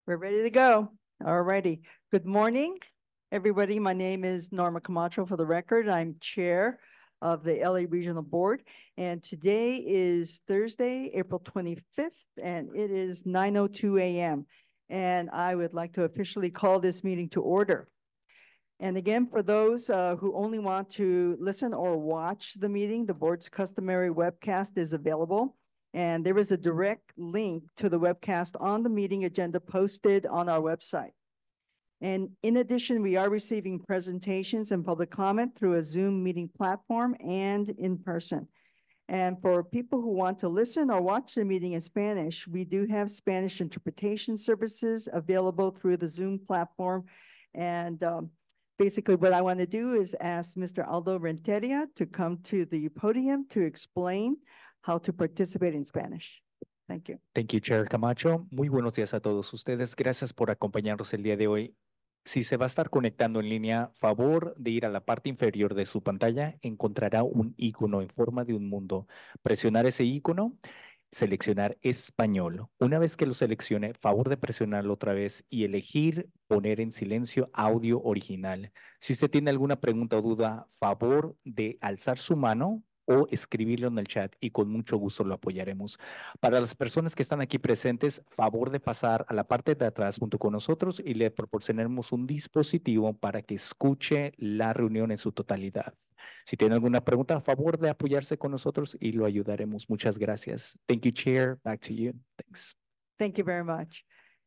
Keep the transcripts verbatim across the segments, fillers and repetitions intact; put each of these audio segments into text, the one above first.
We're ready to go. All righty. Good morning, everybody. My name is Norma Camacho for the record. I'm chair of the L A Regional Board. And today is Thursday, April twenty-fifth, and it is nine oh two a m And I would like to officially call this meeting to order. And again, for those uh, who only want to listen or watch the meeting, the board's customary webcast is available. And there is a direct link to the webcast on the meeting agenda posted on our website. And in addition, we are receiving presentations and public comment through a Zoom meeting platform and in person. And for people who want to listen or watch the meeting in Spanish, we do have Spanish interpretation services available through the Zoom platform. And um, basically what I want to do is ask Mister Aldo Renteria to come to the podium to explain how to participate in Spanish. Thank you. Thank you, Chair Camacho. Muy buenos días a todos ustedes. Gracias por acompañarnos el día de hoy. Si se va a estar conectando en línea, favor de ir a la parte inferior de su pantalla, encontrará un icono en forma de un mundo. Presionar ese icono, seleccionar español. Una vez que lo seleccione, favor de presionarlo otra vez y elegir poner en silencio audio original. Si usted tiene alguna pregunta o duda, favor de alzar su mano o escribirlo en el chat y con mucho gusto lo apoyaremos. Para las personas que están aquí presentes, favor de pasar a la parte de atrás junto con nosotros y le proporcionaremos un dispositivo para que escuche la reunión en su totalidad. Si tiene alguna pregunta, a favor de apoyarse con nosotros y lo ayudaremos. Muchas gracias. Thank you, Chair. Back to you. Thanks. Thank you very much.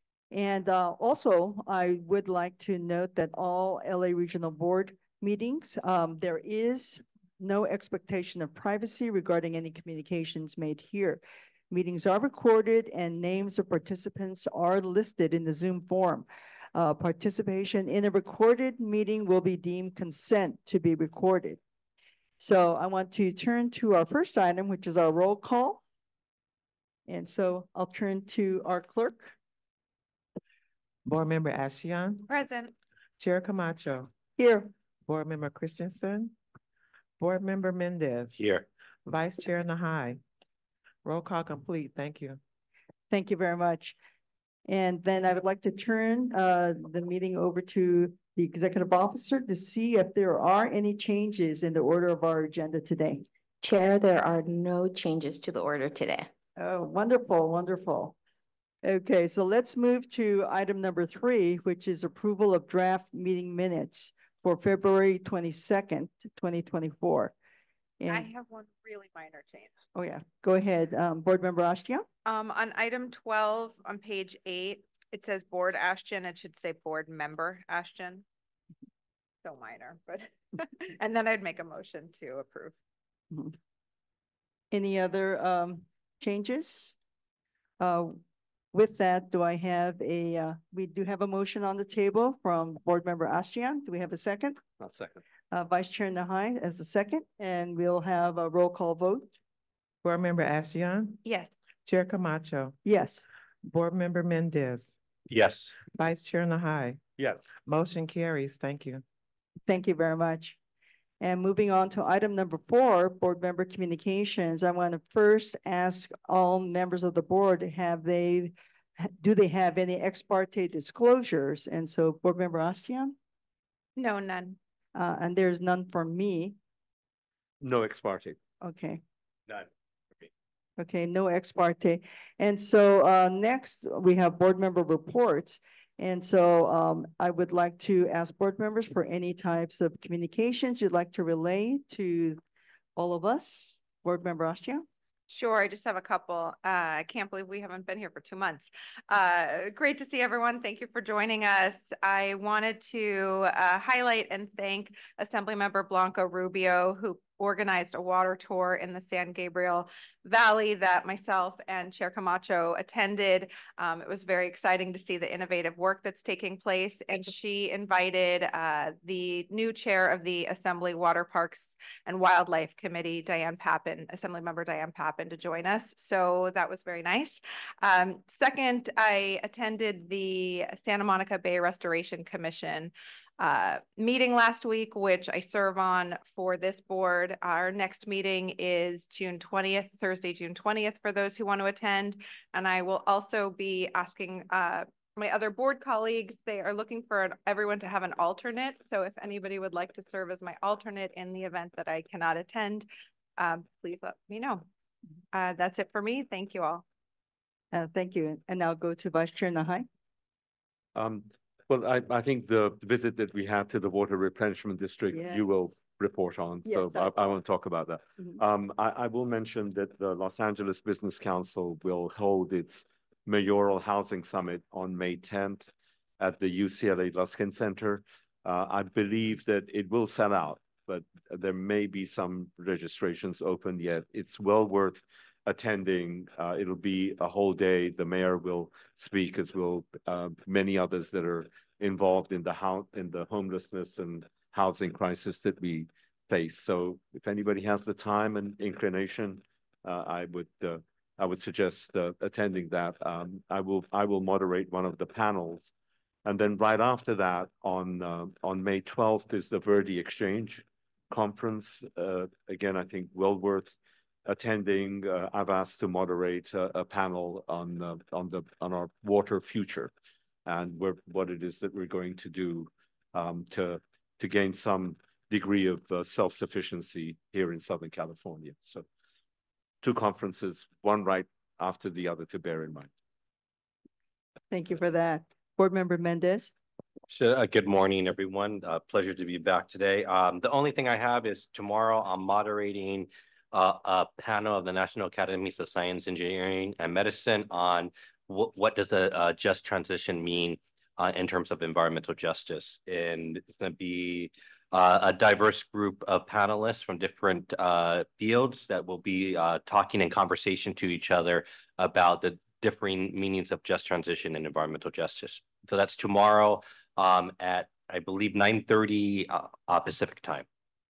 And uh, also, I would like to note that all L A Regional Board meetings, um, there is no expectation of privacy regarding any communications made here. Meetings are recorded and names of participants are listed in the Zoom forum. Uh, participation in a recorded meeting will be deemed consent to be recorded. So I want to turn to our first item, which is our roll call. And so I'll turn to our clerk. Board Member Ashian. Present. Chair Camacho. Here. Board Member Christensen. Board Member Mendez. Here. Vice Chair Nahai. Roll call complete. Thank you. Thank you very much. And then I would like to turn uh, the meeting over to the executive officer to see if there are any changes in the order of our agenda today. Chair, there are no changes to the order today. Oh, wonderful, wonderful. Okay, so let's move to item number three, which is approval of draft meeting minutes for February twenty-second, twenty twenty-four. And, I have one really minor change. oh yeah, go ahead, um, Board Member Ashtian. Um, on item twelve on page eight, it says Board Ashton. It should say Board Member Ashton. So minor, but and then I'd make a motion to approve. Mm-hmm. Any other um, changes? Uh, with that, do I have a, uh, we do have a motion on the table from Board Member Ashtian. Do we have a second? I'll second. Uh, Vice Chair Nahai as the second, and we'll have a roll call vote. Board Member Ashian. Yes. Chair Camacho. Yes. Board Member Mendez. Yes. Vice Chair Nahai. Yes. Motion carries. Thank you. Thank you very much. And moving on to item number four, board member communications. I want to first ask all members of the board, have they, do they have any ex parte disclosures? And so Board Member Ashtian? No, none. Uh, and there's none for me. No ex parte. Okay. None. Okay, no ex parte. And so uh, next we have board member reports. And so um, I would like to ask board members for any types of communications you'd like to relay to all of us. Board Member Ashtian? Sure, I just have a couple. Uh, I can't believe we haven't been here for two months. Uh, great to see everyone. Thank you for joining us. I wanted to uh, highlight and thank Assemblymember Blanca Rubio, who organized a water tour in the San Gabriel Valley that myself and Chair Camacho attended. Um, it was very exciting to see the innovative work that's taking place, and she invited uh, the new chair of the Assembly Water Parks and Wildlife Committee, Diane Pappen, Assemblymember Diane Pappen, to join us. So that was very nice. Um, second, I attended the Santa Monica Bay Restoration Commission Uh, meeting last week, which I serve on for this board. Our next meeting is June twentieth, Thursday, June twentieth, for those who want to attend. And I will also be asking uh, my other board colleagues, they are looking for an- everyone to have an alternate. So if anybody would like to serve as my alternate in the event that I cannot attend, um, please let me know. Uh, that's it for me. Thank you all. Uh, thank you. And now go to Vice Chair Nahai. Um, well, I, I think the visit that we had to the Water Replenishment District, you will report on. So Yes, I I, I want to talk about that. Mhm. Um, I, I will mention that the Los Angeles Business Council will hold its mayoral housing summit on May tenth at the U C L A Luskin Center. Uh, I believe that it will sell out, but there may be some registrations open yet. It's well worth attending. Uh, it'll be a whole day. The mayor will speak, as will uh, many others that are involved in the house, in the homelessness and housing crisis that we face. So if anybody has the time and inclination, uh, I would uh, I would suggest uh, attending that. Um, I will I will moderate one of the panels, and then right after that, on uh, on May twelfth is the Verde Exchange conference. Uh, again, I think well worth attending. Uh, I've asked to moderate a, a panel on uh, on the on our water future, and where, what it is that we're going to do um, to to gain some degree of uh, self-sufficiency here in Southern California. So, two conferences, one right after the other, to bear in mind. Thank you for that. Board Member Mendez. So, uh, good morning, everyone. Uh, pleasure to be back today. Um, the only thing I have is tomorrow I'm moderating uh, a panel of the National Academies of Science, Engineering, and Medicine on wh what does a, a just transition mean uh, in terms of environmental justice. And it's going to be uh, a diverse group of panelists from different uh, fields that will be uh, talking in conversation to each other about the differing meanings of just transition and environmental justice. So that's tomorrow um, at, I believe, nine thirty uh, uh, Pacific time.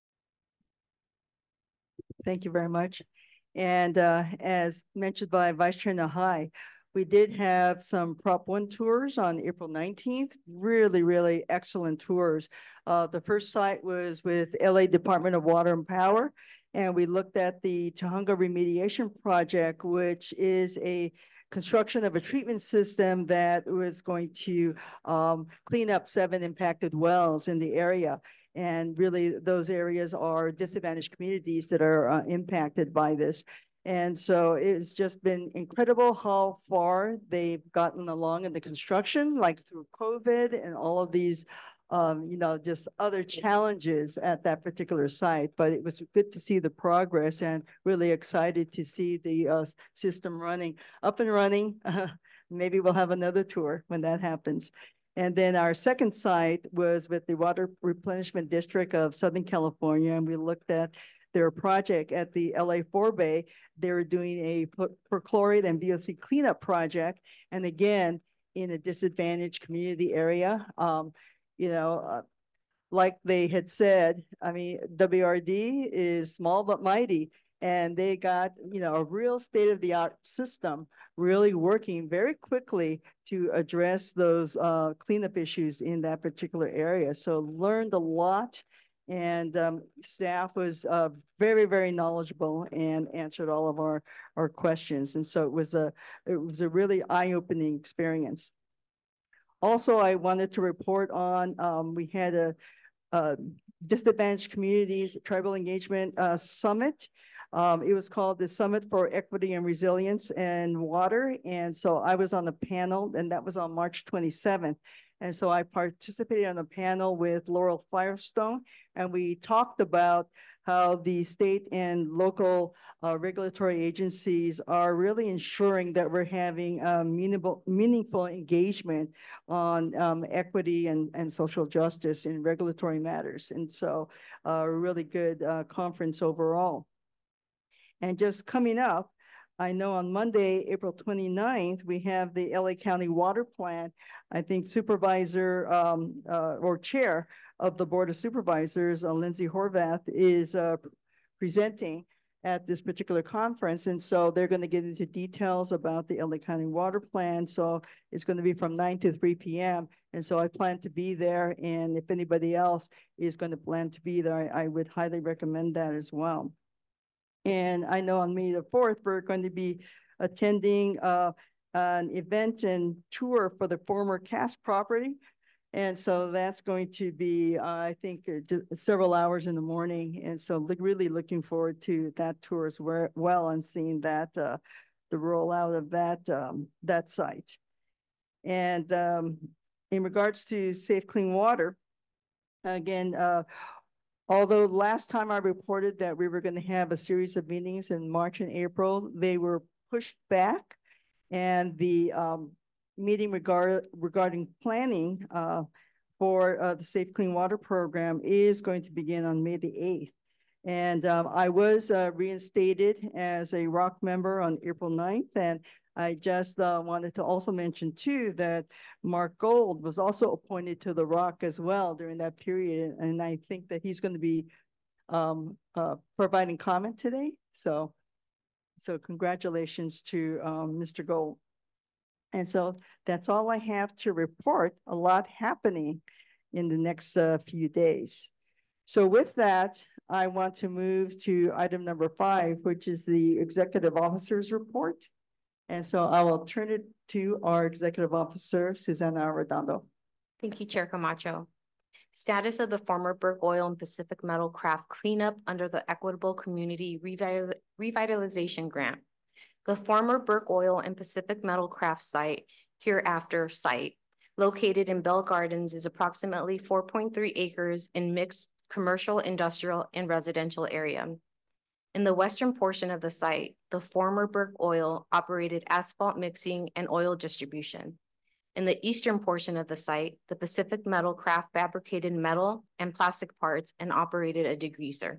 Thank you very much. And uh, as mentioned by Vice Chair Nahai, we did have some Prop One tours on April nineteenth. Really, really excellent tours. Uh, the first site was with L A Department of Water and Power, and we looked at the Tujunga Remediation Project, which is a construction of a treatment system that was going to um, clean up seven impacted wells in the area. And really, those areas are disadvantaged communities that are uh, impacted by this. And so it's just been incredible how far they've gotten along in the construction, like through COVID and all of these, um, you know, just other challenges at that particular site. But it was good to see the progress and really excited to see the uh, system running, up and running. Uh, maybe we'll have another tour when that happens. And then our second site was with the Water Replenishment District of Southern California, and we looked at their project at the L A four Bay. They were doing a perchlorate and V O C cleanup project, and again, in a disadvantaged community area. Um, you know, uh, like they had said, I mean, W R D is small but mighty, and they got, you know, a real state-of-the-art system really working very quickly to address those uh, cleanup issues in that particular area. So learned a lot, and um, staff was uh, very, very knowledgeable and answered all of our, our questions. And so it was a, it was a really eye-opening experience. Also, I wanted to report on, um, we had a, a Disadvantaged Communities Tribal Engagement uh, Summit. Um, it was called the Summit for Equity and Resilience in Water. And so I was on the panel, and that was on March twenty-seventh. And so I participated on a panel with Laurel Firestone, and we talked about how the state and local uh, regulatory agencies are really ensuring that we're having uh, meaningful, meaningful engagement on um, equity and, and social justice in regulatory matters. And so uh, a really good uh, conference overall. And just coming up, I know on Monday, April twenty-ninth, we have the L A County Water Plan. I think Supervisor um, uh, or Chair of the Board of Supervisors, uh, Lindsay Horvath, is uh, presenting at this particular conference. And so they're going to get into details about the L A County Water Plan. So it's going to be from nine to three P M And so I plan to be there. And if anybody else is going to plan to be there, I, I would highly recommend that as well. And I know on May the fourth, we're going to be attending uh, an event and tour for the former cast property. And so that's going to be, uh, I think, uh, ju- several hours in the morning. And so look, really looking forward to that tour as we- well and seeing that, uh, the rollout of that, um, that site. And um, in regards to Safe Clean Water, again, uh, although last time I reported that we were going to have a series of meetings in March and April, they were pushed back. And the um, meeting regard, regarding planning uh, for uh, the Safe Clean Water Program is going to begin on May the eighth. And um, I was uh, reinstated as a R O C member on April ninth. And I just uh, wanted to also mention too that Mark Gold was also appointed to the R O C as well during that period. And I think that he's going to be um, uh, providing comment today. So, so congratulations to um, Mister Gold. And so that's all I have to report. A lot happening in the next uh, few days. So with that, I want to move to item number five, which is the executive officer's report. And so I will turn it to our executive officer, Susana Redondo. Thank you, Chair Camacho. Status of the former Burke Oil and Pacific Metal Craft cleanup under the Equitable Community Revital Revitalization Grant. The former Burke Oil and Pacific Metal Craft site, hereafter site, located in Bell Gardens, is approximately four point three acres in mixed commercial, industrial, and residential area. In the western portion of the site, the former Burke Oil operated asphalt mixing and oil distribution. In the eastern portion of the site, the Pacific Metal Craft fabricated metal and plastic parts and operated a degreaser.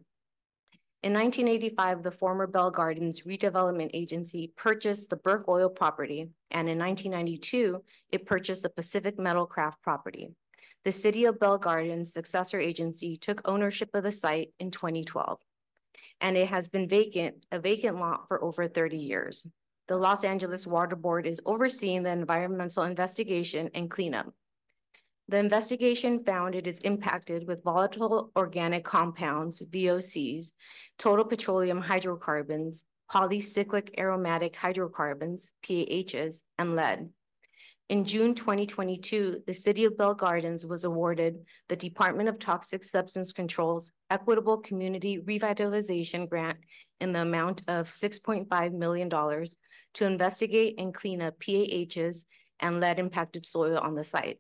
In nineteen eighty-five, the former Bell Gardens Redevelopment Agency purchased the Burke Oil property, and in nineteen ninety-two, it purchased the Pacific Metal Craft property. The City of Bell Gardens successor agency took ownership of the site in twenty twelve, and it has been vacant, a vacant lot for over thirty years. The Los Angeles Water Board is overseeing the environmental investigation and cleanup. The investigation found it is impacted with volatile organic compounds, V O Cs, total petroleum hydrocarbons, polycyclic aromatic hydrocarbons, P A Hs, and lead. In June twenty twenty-two, the City of Bell Gardens was awarded the Department of Toxic Substance Control's Equitable Community Revitalization Grant in the amount of six point five million dollars to investigate and clean up P A Hs and lead-impacted soil on the site.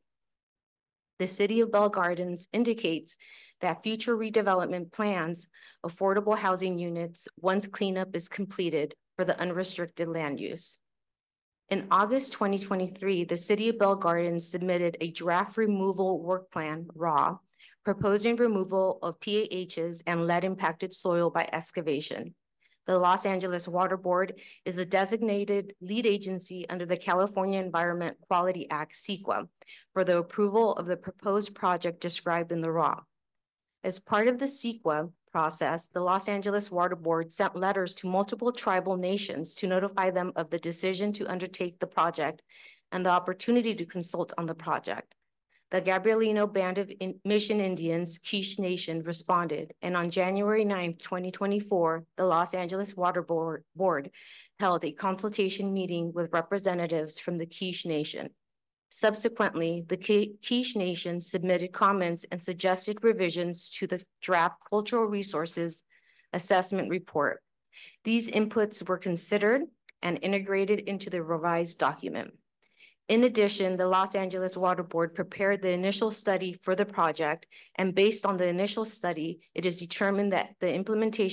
The City of Bell Gardens indicates that future redevelopment plans affordable housing units once cleanup is completed for the unrestricted land use. In August twenty twenty-three, the City of Bell Gardens submitted a draft removal work plan, R A W, proposing removal of P A Hs and lead-impacted soil by excavation. The Los Angeles Water Board is a designated lead agency under the California Environment Quality Act, CEQA, for the approval of the proposed project described in the R A W. As part of the CEQA process, the Los Angeles Water Board sent letters to multiple tribal nations to notify them of the decision to undertake the project and the opportunity to consult on the project. The Gabrielino Band of in Mission Indians, Quiche Nation, responded, and on January ninth, twenty twenty-four, the Los Angeles Water Board, Board held a consultation meeting with representatives from the Quiche Nation. Subsequently, the Quiche Nation submitted comments and suggested revisions to the draft Cultural Resources Assessment Report. These inputs were considered and integrated into the revised document. In addition, the Los Angeles Water Board prepared the initial study for the project, and based on the initial study, it is determined that the implementation